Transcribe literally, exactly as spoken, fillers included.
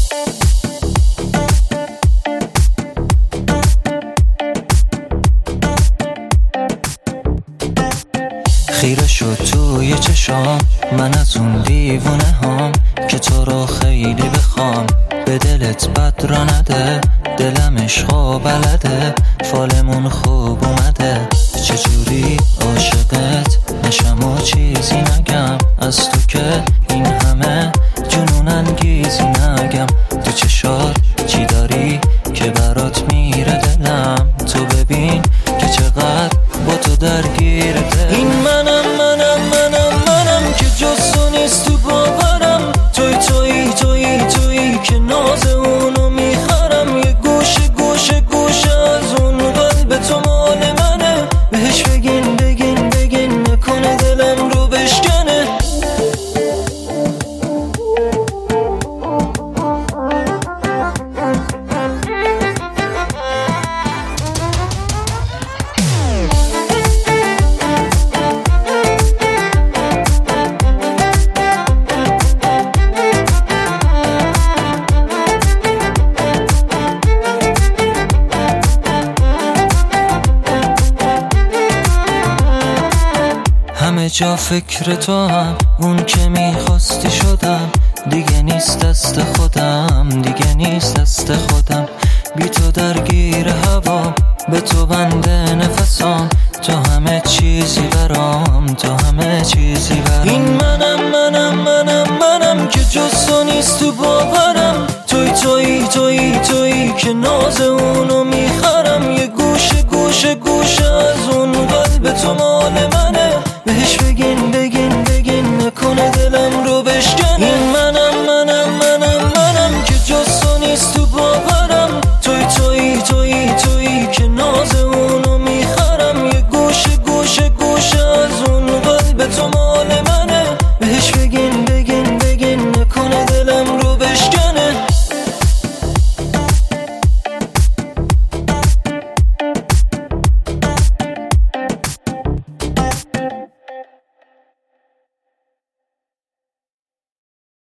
خیره شد توی چشام من از اون دیوونه هام که تو رو خیلی بخوام، به دلت بد را نده، دلم عشقا بلده، فالمون خوب اومده، چجوری عاشقت نشم و چیزی نگم، از تو که این همه جنون انگیزی نگم، تو چشات چی داری که برات میره دلم، تو ببین که چقدر با تو درگیر دل. این منم منم منم منم که جز تو نیست تو باورم، توی توی توی توی که ناز اونو میخرم، یه گوشه گوشه گوشه از اون قلب تو مال منه، بهش بگین بگین بگین نکنه دلم رو بشکنه. همه جا فکر تو هم، اون که میخواستی شدم، دیگه نیست دست خودم، دیگه نیست دست خودم، بی تو درگیر هوا، به تو بنده نفسام، تو همه چیزی برام، تو همه چیزی برام. این منم منم منم منم که جز تو نیست تو باورم، توی توی توی توی که ناز اونو میخرم، یه گوشه گوشه گوشه از اون قلب تو مال منه،